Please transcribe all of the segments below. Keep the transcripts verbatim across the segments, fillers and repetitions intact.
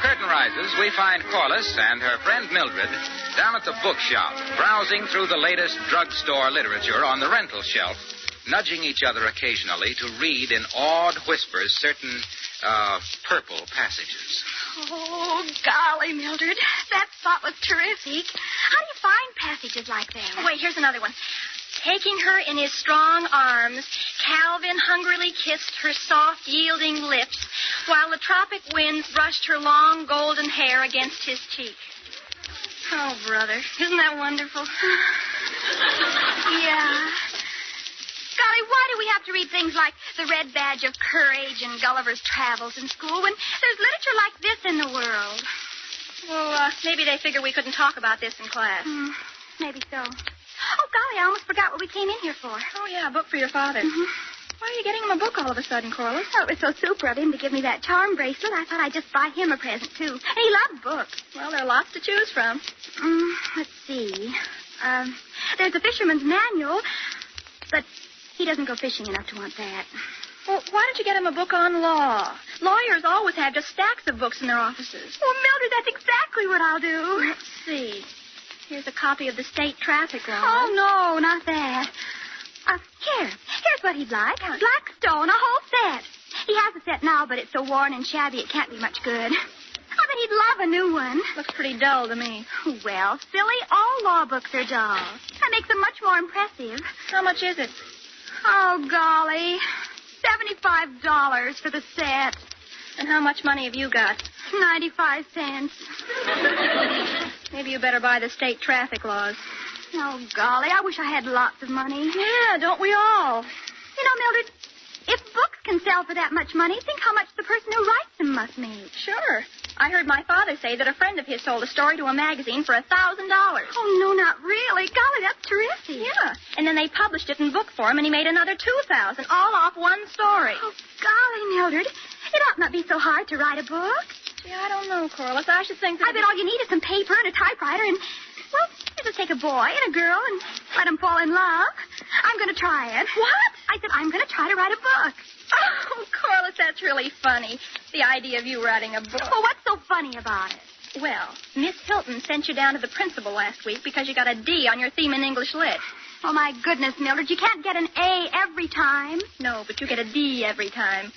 curtain rises, we find Corliss and her friend Mildred down at the bookshop, browsing through the latest drugstore literature on the rental shelf, nudging each other occasionally to read in awed whispers certain, uh, purple passages. Oh, golly, Mildred. That spot was terrific. How do you find passages like that? Oh, wait, here's another one. Taking her in his strong arms, Calvin hungrily kissed her soft, yielding lips, while the tropic winds brushed her long, golden hair against his cheek. Oh, brother, isn't that wonderful? Yeah. Golly, why do we have to read things like The Red Badge of Courage and Gulliver's Travels in school when there's literature like this in the world? Well, uh, maybe they figure we couldn't talk about this in class. Mm, maybe so. Oh, golly, I almost forgot what we came in here for. Oh, yeah, a book for your father. Mm-hmm. Why are you getting him a book all of a sudden, Corliss? Oh, it was so super of him to give me that charm bracelet. I thought I'd just buy him a present, too. And he loved books. Well, there are lots to choose from. Mm, let's see. Um, there's a fisherman's manual, but he doesn't go fishing enough to want that. Well, why don't you get him a book on law? Lawyers always have just stacks of books in their offices. Well, Mildred, that's exactly what I'll do. Let's see. Here's a copy of the state traffic law. Oh, no, not that. Uh, here. Here's what he'd like. Blackstone, a whole set. He has a set now, but it's so worn and shabby it can't be much good. I bet he'd love a new one. Looks pretty dull to me. Well, silly, all law books are dull. That makes them much more impressive. How much is it? Oh, golly. Seventy-five dollars for the set. And how much money have you got? Ninety-five cents. Maybe you better buy the state traffic laws. Oh, golly, I wish I had lots of money. Yeah, don't we all? You know, Mildred, if books can sell for that much money, think how much the person who writes them must make. Sure. I heard my father say that a friend of his sold a story to a magazine for a thousand dollars. Oh, no, not really. Golly, that's terrific. Yeah. And then they published it in book form, and he made another two thousand, all off one story. Oh, golly, Mildred. It ought not be so hard to write a book. Yeah, I don't know, Corliss. I should think that... I bet all you need is some paper and a typewriter and, well, you just take a boy and a girl and let them fall in love. I'm going to try it. What? I said I'm going to try to write a book. Oh, Corliss, that's really funny. The idea of you writing a book. Well, what's so funny about it? Well, Miss Hilton sent you down to the principal last week because you got a D on your theme in English Lit. Oh, my goodness, Mildred, you can't get an A every time. No, but you get a D every time.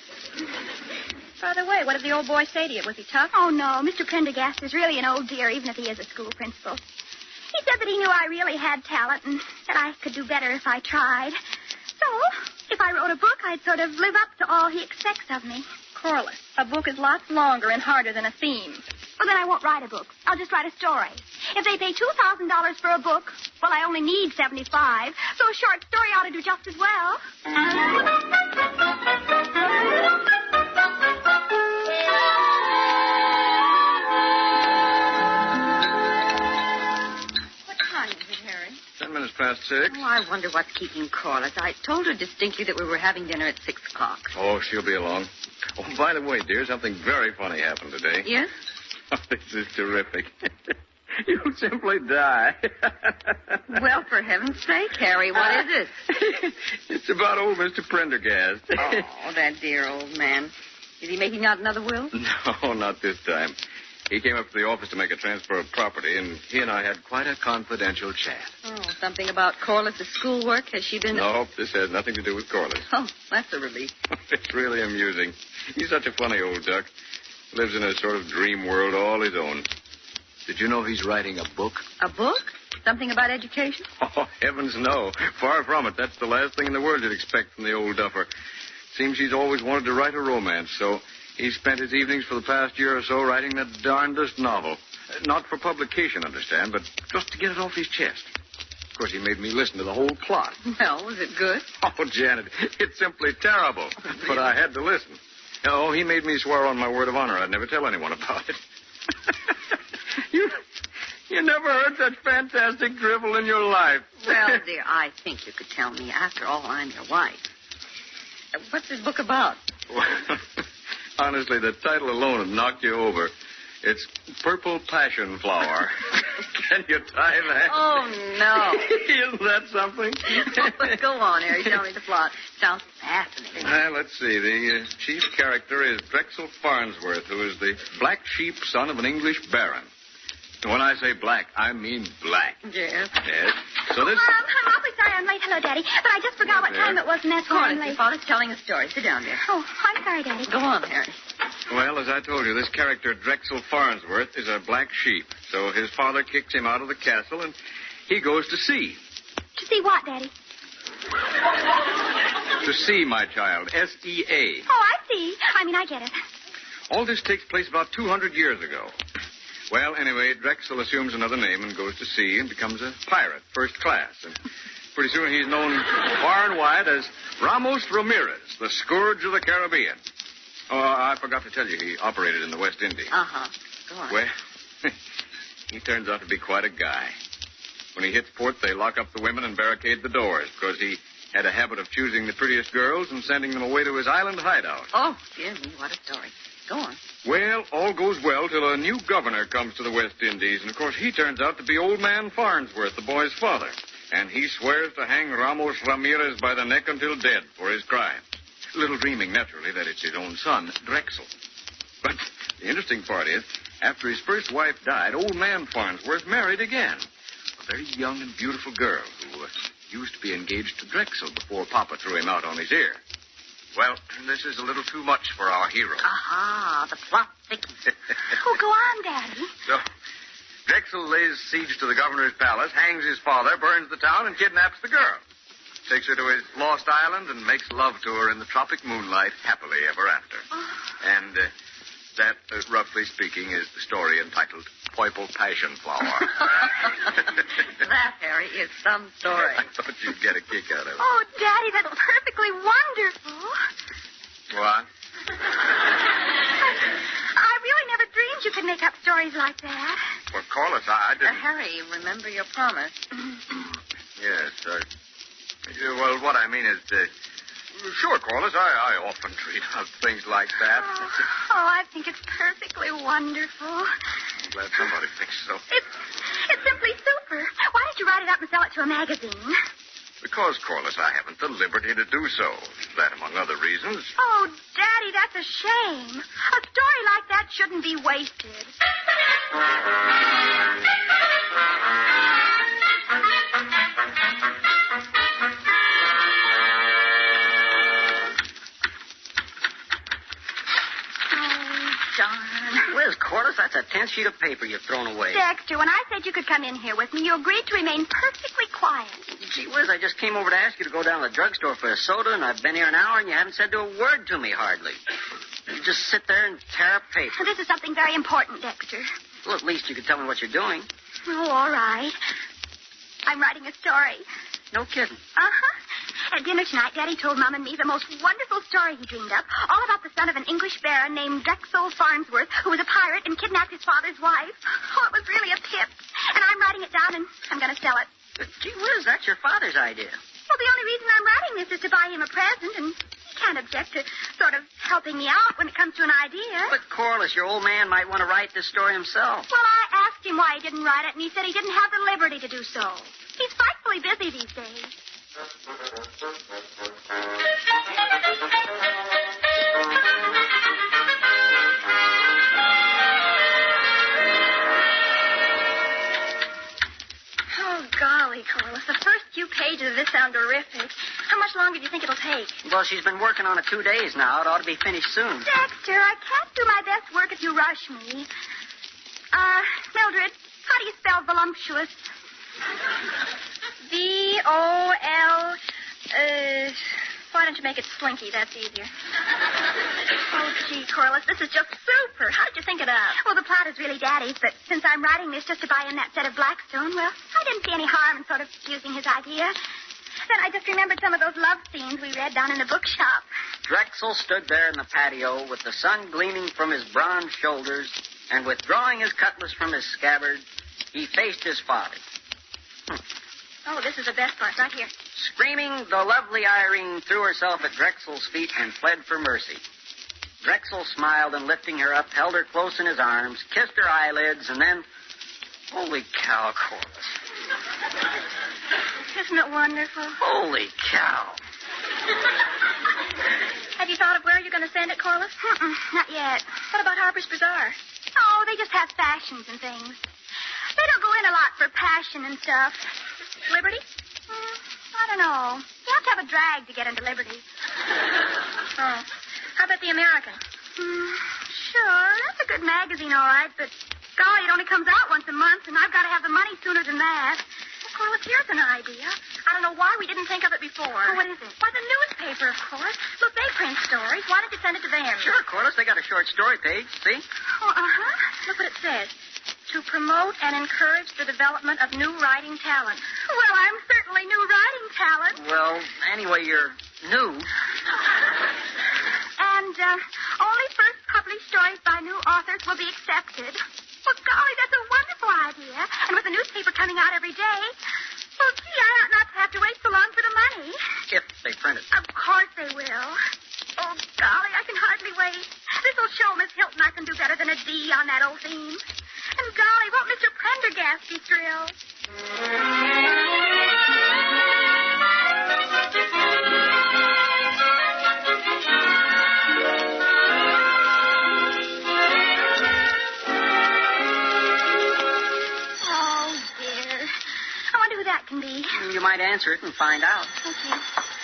By the way, what did the old boy say to you? Was he tough? Oh, no. Mister Prendergast is really an old dear, even if he is a school principal. He said that he knew I really had talent and that I could do better if I tried. So, if I wrote a book, I'd sort of live up to all he expects of me. Corliss, a book is lots longer and harder than a theme. Well, then I won't write a book. I'll just write a story. If they pay two thousand dollars for a book, well, I only need seventy-five dollars, so a short story ought to do just as well. Ten minutes past six. Oh, I wonder what's keeping Corliss. I told her distinctly that we were having dinner at six o'clock. Oh, she'll be along. Oh, by the way, dear, something very funny happened today. Yes? Oh, this is terrific. You'll simply die. Well, for heaven's sake, Harry, what is it? It's about old Mister Prendergast. Oh, that dear old man. Is he making out another will? No, not this time. He came up to the office to make a transfer of property, and he and I had quite a confidential chat. Oh, something about Corliss's schoolwork? Has she been... No, this has nothing to do with Corliss. Oh, that's a relief. It's really amusing. He's such a funny old duck. Lives in a sort of dream world all his own. Did you know he's writing a book? A book? Something about education? Oh, heavens no. Far from it. That's the last thing in the world you'd expect from the old duffer. Seems he's always wanted to write a romance, so... He's spent his evenings for the past year or so writing the darndest novel. Not for publication, understand, but just to get it off his chest. Of course, he made me listen to the whole plot. Well, was it good? Oh, Janet, it's simply terrible. Oh, really? But I had to listen. Oh, he made me swear on my word of honor I'd never tell anyone about it. you, you never heard such fantastic drivel in your life. Well, dear, I think you could tell me. After all, I'm your wife. What's this book about? Honestly, the title alone would knock you over. It's purple passion flower. Can you tie that? Oh, no. Isn't that something? Go on, Harry. Tell me the plot. Sounds fascinating. Well, let's see. The uh, chief character is Drexel Farnsworth, who is the black sheep son of an English baron. When I say black, I mean black. Yes. Yes. So this... Um, I'm awfully sorry I'm late. Hello, Daddy. But I just forgot what There. time it was, and that's why I'm Corliss, your late. father's telling a story. Sit down, dear. Oh, I'm sorry, Daddy. Go on, Harry. Well, as I told you, this character, Drexel Farnsworth, is a black sheep. So his father kicks him out of the castle, and he goes to sea. To see what, Daddy? To sea, my child. S E A. Oh, I see. I mean, I get it. All this takes place about two hundred years ago. Well, anyway, Drexel assumes another name and goes to sea and becomes a pirate, first class. And pretty soon he's known far and wide as Ramos Ramirez, the scourge of the Caribbean. Oh, I forgot to tell you, he operated in the West Indies. Uh-huh. Go on. Well, he turns out to be quite a guy. When he hits port, they lock up the women and barricade the doors because he had a habit of choosing the prettiest girls and sending them away to his island hideout. Oh, dear me, what a story. Go on. Well, all goes well till a new governor comes to the West Indies, and of course he turns out to be old man Farnsworth, the boy's father. And he swears to hang Ramos Ramirez by the neck until dead for his crime. Little dreaming, naturally, that it's his own son, Drexel. But the interesting part is, after his first wife died, old man Farnsworth married again. A very young and beautiful girl who uh, used to be engaged to Drexel before Papa threw him out on his ear. Well, this is a little too much for our hero. Aha, the plot thickens. Oh, go on, Daddy. So, Drexel lays siege to the governor's palace, hangs his father, burns the town, and kidnaps the girl. Takes her to his lost island and makes love to her in the tropic moonlight, happily ever after. Oh. And uh, that, uh, roughly speaking, is the story entitled Purple Passion Flower. That, Harry, is some story. I thought you'd get a kick out of it. Oh, Daddy, that's perfectly wonderful. What? I really never dreamed you could make up stories like that. Well, Corliss, I, I Uh, didn't... Harry, remember your promise. Yes, uh, yeah, well, what I mean is, uh, sure, Corliss, I, I often treat of things like that. Oh, oh, I think it's perfectly wonderful. I'm glad somebody thinks so. It's, it's simply super. Why don't you write it up and sell it to a magazine? Because, Corliss, I haven't the liberty to do so. That, among other reasons. Oh, Daddy, that's a shame. A story like that shouldn't be wasted. Whiz, Corliss, that's a tenth sheet of paper you've thrown away. Dexter, when I said you could come in here with me, you agreed to remain perfectly quiet. Gee whiz, I just came over to ask you to go down to the drugstore for a soda, and I've been here an hour, and you haven't said a word to me, hardly. You just sit there and tear up paper. This is something very important, Dexter. Well, at least you could tell me what you're doing. Oh, all right. I'm writing a story. No kidding. Uh-huh. At dinner tonight, Daddy told Mom and me the most wonderful story he dreamed up, all about the son of an English baron named Drexel Farnsworth, who was a pirate and kidnapped his father's wife. Oh, it was really a pip. And I'm writing it down, and I'm going to sell it. But, gee whiz, that's your father's idea. Well, the only reason I'm writing this is to buy him a present, and he can't object to sort of helping me out when it comes to an idea. But, Corliss, your old man might want to write this story himself. Well, I asked him why he didn't write it, and he said he didn't have the liberty to do so. He's frightfully busy these days. Oh, golly, Corliss. The first few pages of this sound terrific. How much longer do you think it'll take? Well, she's been working on it two days now. It ought to be finished soon. Dexter, I can't do my best work if you rush me. Uh, Mildred, how do you spell voluptuous? V O L... Uh, why don't you make it Slinky? That's easier. Oh, gee, Corliss, this is just super. How did you think it up? Well, the plot is really Daddy's, but since I'm writing this just to buy him that set of Blackstone, well, I didn't see any harm in sort of using his idea. Then I just remembered some of those love scenes we read down in the bookshop. Drexel stood there in the patio with the sun gleaming from his bronze shoulders, and withdrawing his cutlass from his scabbard, he faced his father. Hm. Oh, this is the best part right here. Screaming, the lovely Irene threw herself at Drexel's feet and fled for mercy. Drexel smiled and, lifting her up, held her close in his arms, kissed her eyelids, and then... Holy cow, Corliss. Isn't it wonderful? Holy cow. Have you thought of where you're going to send it, Corliss? Mm-mm, not yet. What about Harper's Bazaar? Oh, they just have fashions and things. They don't go in a lot for passion and stuff. Liberty? Mm, I don't know. You have to have a drag to get into Liberty. Oh. How about the American? Mm, sure, that's a good magazine, all right, but golly, it only comes out once a month, and I've got to have the money sooner than that. Well, Corliss, here's an idea. I don't know why we didn't think of it before. Oh, what is it? Why, the newspaper, of course. Look, they print stories. Why don't you send it to them? Sure, Corliss. They got a short story page. See? Oh, uh-huh. Look what it says. To promote and encourage the development of new writing talent. Well, I'm certainly new writing talent. Well, anyway, you're new. And uh, only first published stories by new authors will be accepted. Well, golly, that's a wonderful idea. And with the newspaper coming out every day, well, gee, I ought not to have to wait so long for the money. If they print it. Of course they will. Oh, golly, I can hardly wait. This'll show Miss Hilton I can do better than a D on that old theme. And golly, won't Mister Prendergast be thrilled? Oh, dear. I wonder who that can be. You might answer it and find out. Okay.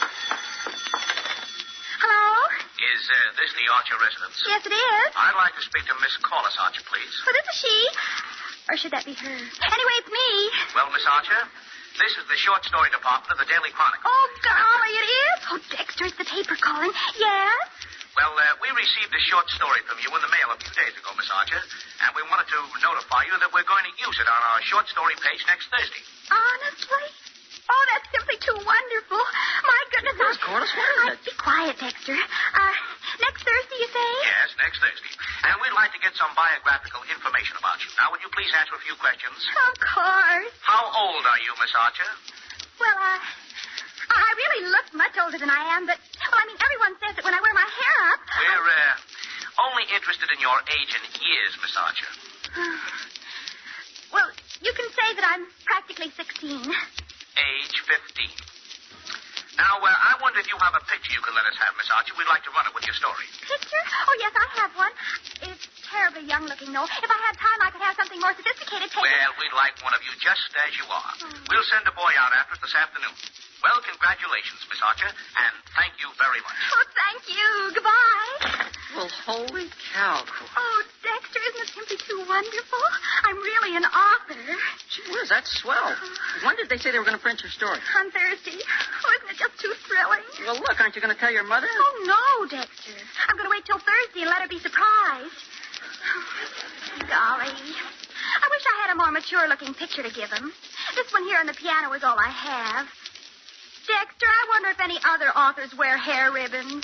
Hello? Is uh, this the Archer residence? Yes, it is. I'd like to speak to Miss Corliss Archer, please. Well, this is she. Or should that be her? Anyway, it's me. Well, Miss Archer, this is the short story department of the Daily Chronicle. Oh, golly, it is? Oh, Dexter, it's the paper calling. Yes? Well, uh, we received a short story from you in the mail a few days ago, Miss Archer, and we wanted to notify you that we're going to use it on our short story page next Thursday. Honestly? Oh, that's simply too wonderful. My goodness. Yes, Corliss, what is uh, it? Be quiet, Dexter. Uh, next Thursday, you say? Yes, next Thursday. And we'd like to get some biographical information about you. Now, would you please answer a few questions? Of course. How old are you, Miss Archer? Well, uh, I really look much older than I am, but, well, I mean, everyone says that when I wear my hair up. We're uh, only interested in your age and years, Miss Archer. Well, you can say that I'm practically sixteen. Age fifteen. Now, uh, I wonder if you have a picture you can let us have, Miss Archer. We'd like to run it with your story. Picture? Oh, yes, I have one. It's terribly young looking, though. If I had time, I could have something more sophisticated taken. Well, we'd like one of you just as you are. Oh. We'll send a boy out after it this afternoon. Well, congratulations, Miss Archer, and thank you very much. Oh, thank you. Goodbye. Well, holy cow, Corliss. Oh, Dexter, isn't it simply too wonderful? I'm really an author. Gee whiz, that's swell. When did they say they were going to print your story? On Thursday. Oh, isn't it just too thrilling? Well, look, aren't you going to tell your mother? Oh, no, Dexter. I'm going to wait till Thursday and let her be surprised. Golly. I wish I had a more mature-looking picture to give him. This one here on the piano is all I have. Dexter, I wonder if any other authors wear hair ribbons.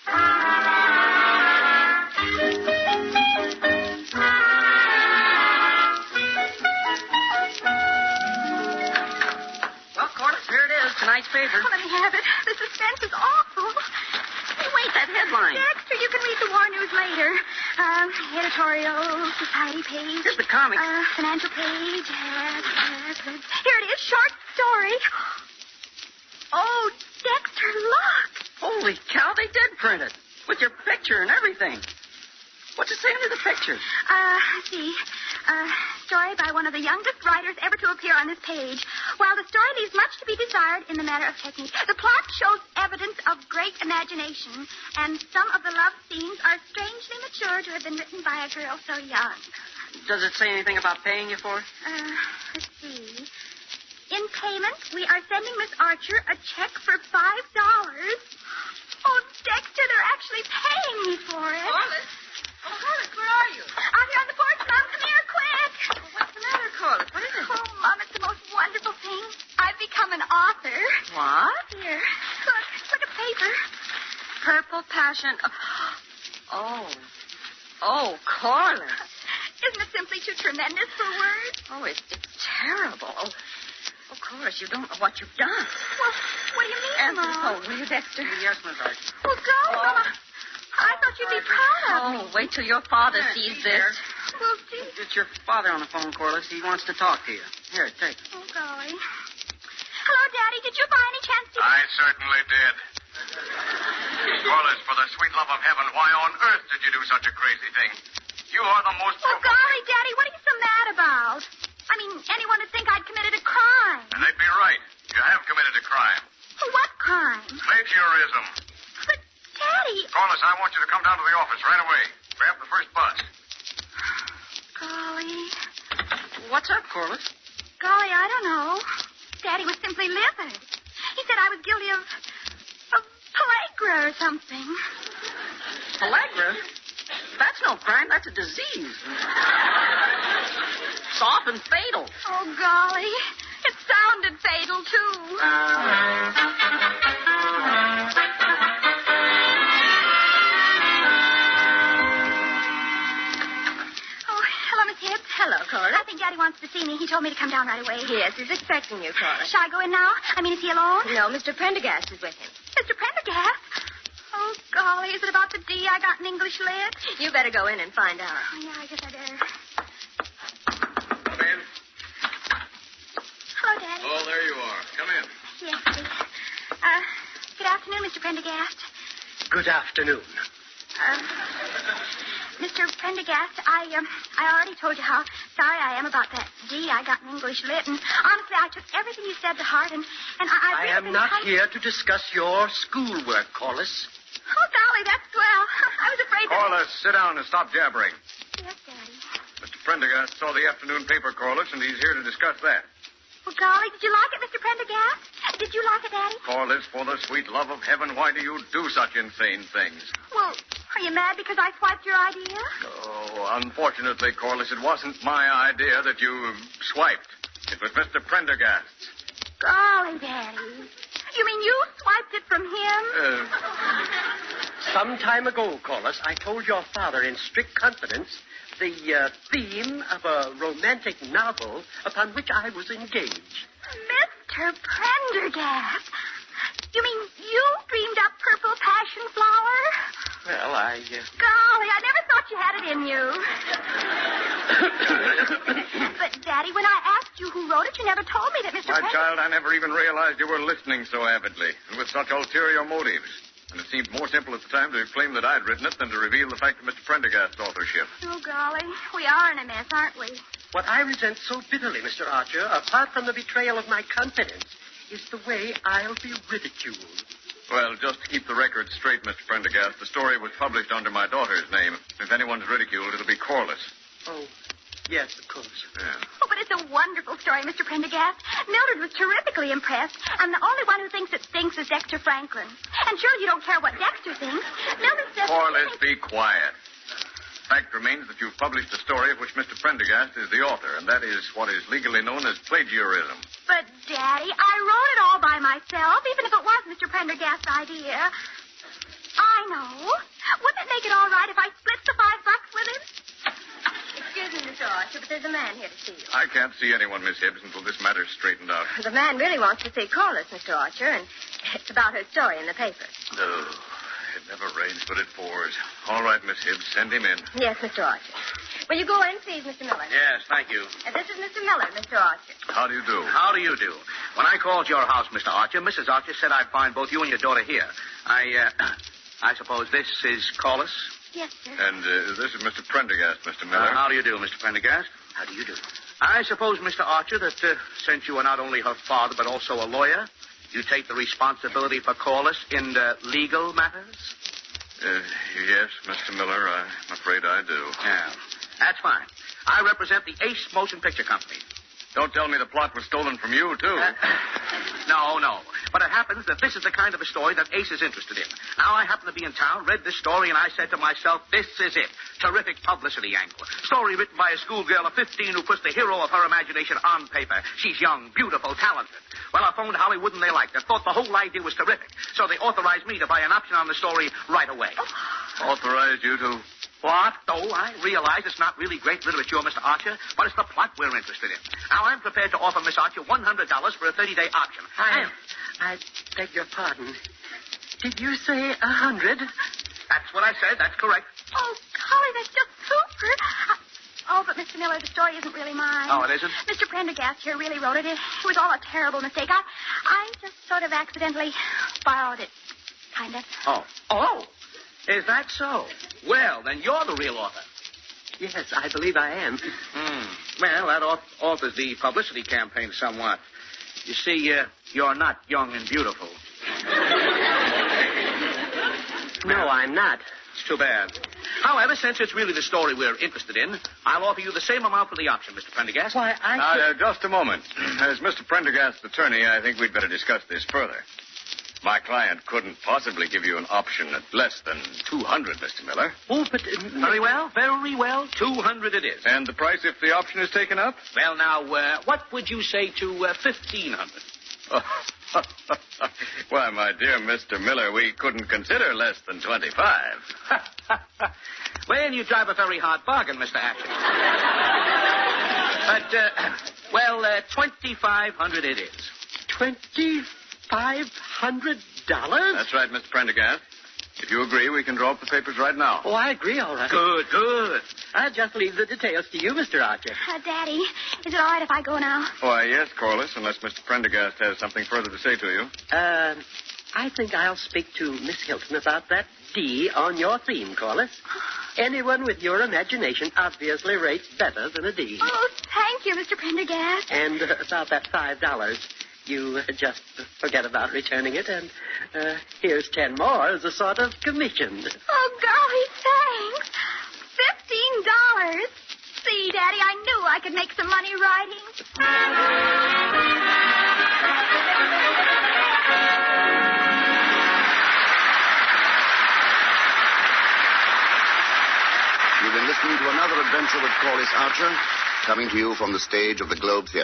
Well, Corliss, here it is, tonight's paper. Oh, let me have it. The suspense is awful. Hey, wait, that headline. Dexter, you can read the war news later. Um, editorial, society page. Here's the comics. Uh, financial page. Yes, yes, yes. Here it is, short story. Oh, Dexter, look. Holy cow, they did print it. With your picture and everything. What's it say under the picture? Uh, let's see. Uh, story by one of the youngest writers ever to appear on this page. While the story leaves much to be desired in the matter of technique, the plot shows evidence of great imagination, and some of the love scenes are strangely mature to have been written by a girl so young. Does it say anything about paying you for it? Uh, let's see. In payment, we are sending Miss Archer a check for five dollars. Oh, Dexter, they're actually paying me for it. Corliss? Oh, Corliss, where are you? Out here on the porch, Mom. Come here, quick. Oh, what's the matter, Corliss? What is it? Oh, Mom, it's the most wonderful thing. I've become an author. What? Here. Look, look at paper. Purple Passion. Oh. Oh, Corliss. Isn't it simply too tremendous for words? Oh, it's, it's terrible. Oh, of course, you don't know what you've done. Well, what do you mean, Answer the Mom? phone, will you, Dexter? Yes, Miss Archer. Well, go. Oh. I thought you'd be proud of me. Oh, wait till your father sees this. Well, gee. It's your father on the phone, Corliss. He wants to talk to you. Here, take it. Oh, golly. Hello, Daddy. Did you by any chance see... I certainly did. Corliss, for the sweet love of heaven, why on earth did you do such a crazy thing? You are the most... Oh, golly, Daddy, what are you so mad about? I mean, anyone would think I'd committed a crime. And they'd be right. You have committed a crime. Oh, what crime? Plagiarism. But, Daddy... Corliss, I want you to come down to the office right away. Grab the first bus. Golly. What's up, Corliss? Golly, I don't know. Daddy was simply livid. He said I was guilty of... of pellagra or something. Pellagra? That's no crime. That's a disease. It's often fatal. Oh, golly. It sounded fatal, too. Oh, hello, Miss Hibbs. Hello, Corliss. I think Daddy wants to see me. He told me to come down right away. Yes, he's expecting you, Corliss. Shall I go in now? I mean, is he alone? No, Mister Prendergast is with him. Mister Prendergast? Oh, golly, is it about the D I got in English lit? You better go in and find out. Oh, yeah, I guess I better. Come in. Hello, Daddy. Oh, there you are. Come in. Yes, please. Uh, good afternoon, Mister Prendergast. Good afternoon. Uh, Mister Prendergast, I, um, I already told you how sorry I am about that D I got in English lit, and honestly, I took everything you said to heart, and, and I... I've I really am been not con- here to discuss your schoolwork, Corliss. Oh, golly, that's swell. I was afraid that... Corliss, sit down and stop jabbering. Yes, Daddy. Mister Prendergast saw the afternoon paper, Corliss, and he's here to discuss that. Well, golly, did you like it, Mister Prendergast? Did you like it, Daddy? Corliss, for the sweet love of heaven, why do you do such insane things? Well, are you mad because I swiped your idea? Oh, unfortunately, Corliss, it wasn't my idea that you swiped. It was Mister Prendergast's. Golly, Daddy. You mean you swiped it from him? Uh, Some time ago, Corliss, I told your father in strict confidence the uh, theme of a romantic novel upon which I was engaged. Mister Prendergast. You mean you dreamed up Purple Passion Flower? Well, I... Uh... Golly, I never thought you had it in you. But, Daddy, when I asked you who wrote it, you never told me that Mister my Prendergast... child, I never even realized you were listening so avidly and with such ulterior motives. And it seemed more simple at the time to claim that I'd written it than to reveal the fact of Mister Prendergast's authorship. Oh, golly. We are in a mess, aren't we? What I resent so bitterly, Mister Archer, apart from the betrayal of my confidence, is the way I'll be ridiculed. Well, just to keep the record straight, Mister Prendergast, the story was published under my daughter's name. If anyone's ridiculed, it'll be Corliss. Oh, yes, of course. Yeah. Oh, but it's a wonderful story, Mister Prendergast. Mildred was terrifically impressed, and the only one who thinks it stinks is Dexter Franklin. And surely you don't care what Dexter thinks. Mildred says... Corliss, be quiet. Fact remains that you've published a story of which Mister Prendergast is the author, and that is what is legally known as plagiarism. But, Daddy, I wrote it all by myself, even if it was Mister Prendergast's idea. I know. Wouldn't it make it all right if I split the five bucks with him? Excuse me, Mister Archer, but there's a man here to see you. I can't see anyone, Miss Hibbs, until this matter's straightened out. The man really wants to see Corliss, Mister Archer, and it's about her story in the paper. Oh, it never rains, but it pours. All right, Miss Hibbs, send him in. Yes, Mister Archer. Will you go in, please, Mister Miller? Yes, thank you. And this is Mister Miller, Mister Archer. How do you do? How do you do? When I called your house, Mister Archer, Missus Archer said I'd find both you and your daughter here. I, uh, I suppose this is Corliss? Yes, sir. And uh, this is Mister Prendergast, Mister Miller. Uh, how do you do, Mister Prendergast? How do you do? I suppose, Mister Archer, that uh, since you are not only her father but also a lawyer, you take the responsibility for Corliss in the legal matters? Uh, yes, Mister Miller, I'm afraid I do. Yeah, that's fine. I represent the Ace Motion Picture Company. Don't tell me the plot was stolen from you, too. Uh, no, no. But it happens that this is the kind of a story that Ace is interested in. Now, I happen to be in town, read this story, and I said to myself, this is it. Terrific publicity angle. Story written by a schoolgirl of fifteen who puts the hero of her imagination on paper. She's young, beautiful, talented. Well, I phoned Hollywood, and they liked it. Thought the whole idea was terrific. So they authorized me to buy an option on the story right away. Authorized you to... What? Oh, I realize it's not really great literature, Mister Archer, but it's the plot we're interested in. Now, I'm prepared to offer Miss Archer one hundred dollars for a thirty-day option. I, I beg your pardon. Did you say a hundred? That's what I said. That's correct. Oh, golly, that's just super. Uh, oh, but Mister Miller, the story isn't really mine. Oh, it isn't? Mister Prendergast here really wrote it. It was all a terrible mistake. I, I just sort of accidentally borrowed it. Kind of. Oh. Oh. Is that so? Well, then you're the real author. Yes, I believe I am. Hmm. Well, that al- alters the publicity campaign somewhat. You see, uh, you're not young and beautiful. No, I'm not. It's too bad. However, since it's really the story we're interested in, I'll offer you the same amount for the option, Mister Prendergast. Why, I... Now, should- uh, just a moment. As Mister Prendergast's attorney, I think we'd better discuss this further. My client couldn't possibly give you an option at less than two hundred, Mister Miller. Oh, but... Uh, Very well, very well. Two hundred it is. And the price if the option is taken up? Well, now, uh, what would you say to uh, fifteen hundred? Why, my dear Mister Miller, we couldn't consider less than twenty-five. Well, you drive a very hard bargain, Mister Atkins. But, uh, well, uh, twenty-five hundred it is. Twenty-five hundred dollars? That's right, Mister Prendergast. If you agree, we can draw up the papers right now. Oh, I agree, all right. Good, good. I'll just leave the details to you, Mister Archer. Uh, Daddy, is it all right if I go now? Why, yes, Corliss, unless Mister Prendergast has something further to say to you. Uh, I think I'll speak to Miss Hilton about that D on your theme, Corliss. Anyone with your imagination obviously rates better than a D. Oh, thank you, Mister Prendergast. And uh, about that five dollars, you uh, just forget about returning it, and uh, here's ten more as a sort of commission. Oh, golly, thanks. Fifteen dollars. See, Daddy, I knew I could make some money writing. You've been listening to another adventure with Corliss Archer, coming to you from the stage of the Globe Theatre.